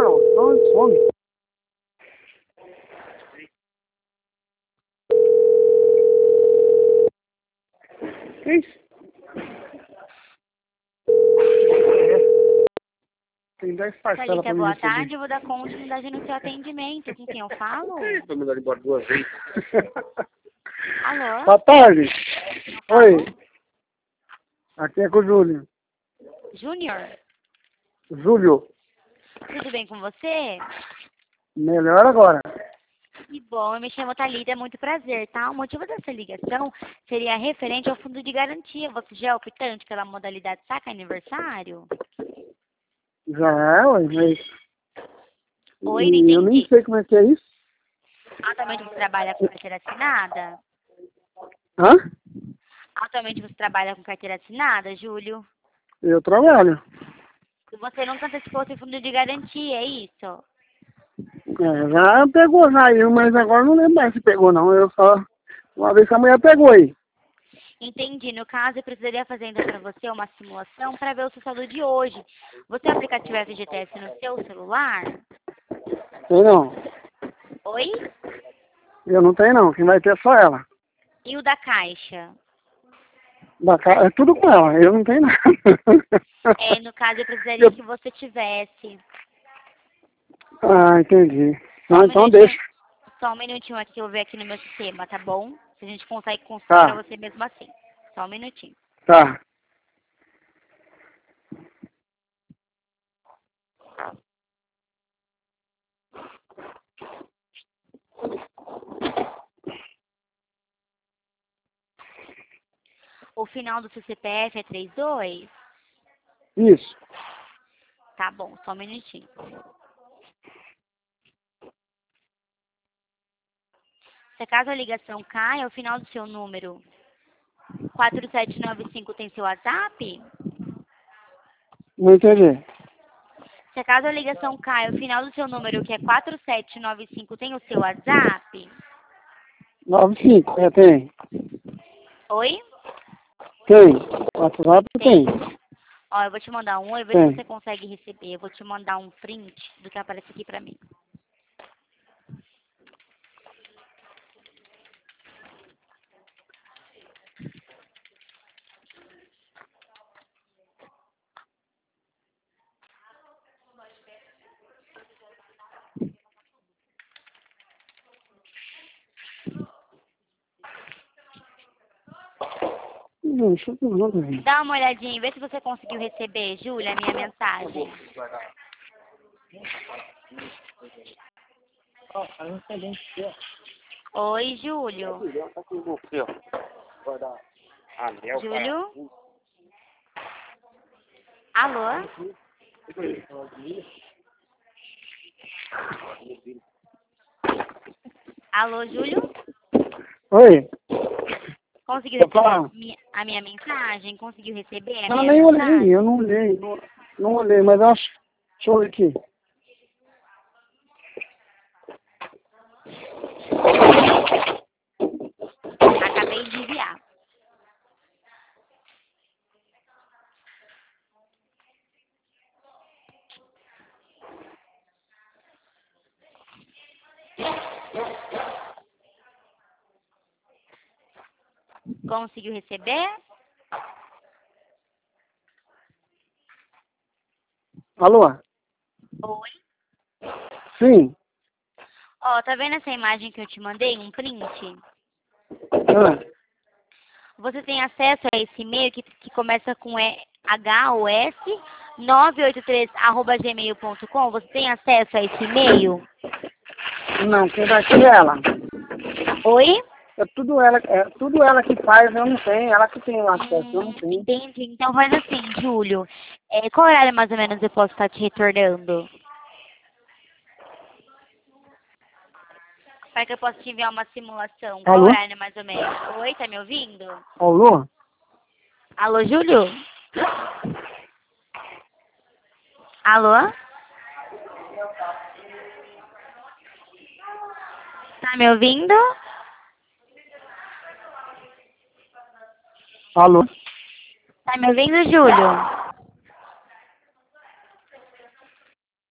ó. Não, some. Que isso? Tem 10 parcelas pra Thalita, mim boa receber. tarde. Eu vou dar continuidade no seu atendimento. Com quem eu falo? Pra mandar embora 2 vezes. Alô? Boa tarde. Alô? Oi. Aqui é com o Júlio. Júnior, Júlio. tudo bem com você? Melhor agora. Que bom, eu me chamo Thalita, é muito prazer, tá? O motivo dessa ligação seria referente ao fundo de garantia. Você já é optante pela modalidade saca aniversário? Já é, ué, mas... Oi, não Eu nem entendi. sei como é que é isso. Atualmente você trabalha com carteira assinada? Hã? Atualmente você trabalha com carteira assinada, Júlio? Eu trabalho. E você nunca antecipou seu fundo de garantia, é isso? É, já pegou, já eu, mas agora não lembro mais se pegou não. Eu só... Uma vez que a mulher pegou aí. Entendi. No caso, eu precisaria fazer então para você uma simulação para ver o seu saldo de hoje. Você tem o aplicativo FGTS no seu celular? Tem não. Oi? Eu não tenho não. Quem vai ter é só ela. E o da Caixa? É tudo com ela. Eu não tenho nada. É, no caso, eu precisaria que você tivesse. Ah, entendi. Só Não, um então minutinho, deixa. só um minutinho aqui que eu vou ver aqui no meu sistema, tá bom? Se a gente consegue consultar Tá, para você mesmo assim. Só um minutinho. tá. O final do seu CPF é 32? Isso. Tá bom, só um minutinho. Se caso a ligação caia, o final do seu número 4795 tem seu WhatsApp? Não entendi. Se caso a ligação caia, o final do seu número, que é 4795, tem o seu WhatsApp? 95, tem. Oi? Tem. WhatsApp tem. Ó, eu vou te mandar um, eu ver Tem. se você consegue receber. Eu vou te mandar um print do que aparece aqui pra mim. Não, deixa eu ver, não, velho. Dá uma olhadinha, vê se você conseguiu receber, Júlia, a minha mensagem. Oi, Júlio. Júlio? Alô? Alô, Júlio? Oi. Conseguiu Tá receber falando? a minha mensagem? Conseguiu receber a Não, minha nem mensagem? olhei. Eu não olhei. Não olhei, mas eu acho... Deixa eu ver aqui. Acabei de enviar. Conseguiu receber? Alô? Oi? Sim. Ó, tá vendo essa imagem que eu te mandei? Um print? Ah, Você tem acesso a esse e-mail que começa com HOS 983@gmail.com? Você tem acesso a esse e-mail? não, quem vai ter é ela. Oi? É tudo ela que faz, eu não tenho. Ela que tem o acesso, eu não tenho. Entendi. Então faz assim, Júlio. Qual horário mais ou menos eu posso estar te retornando? Para que eu possa te enviar uma simulação. Qual Alô? horário mais ou menos? Oi, tá me ouvindo? Alô? Alô, Júlio? Alô? Tá me ouvindo? Alô? Tá me ouvindo, Júlio?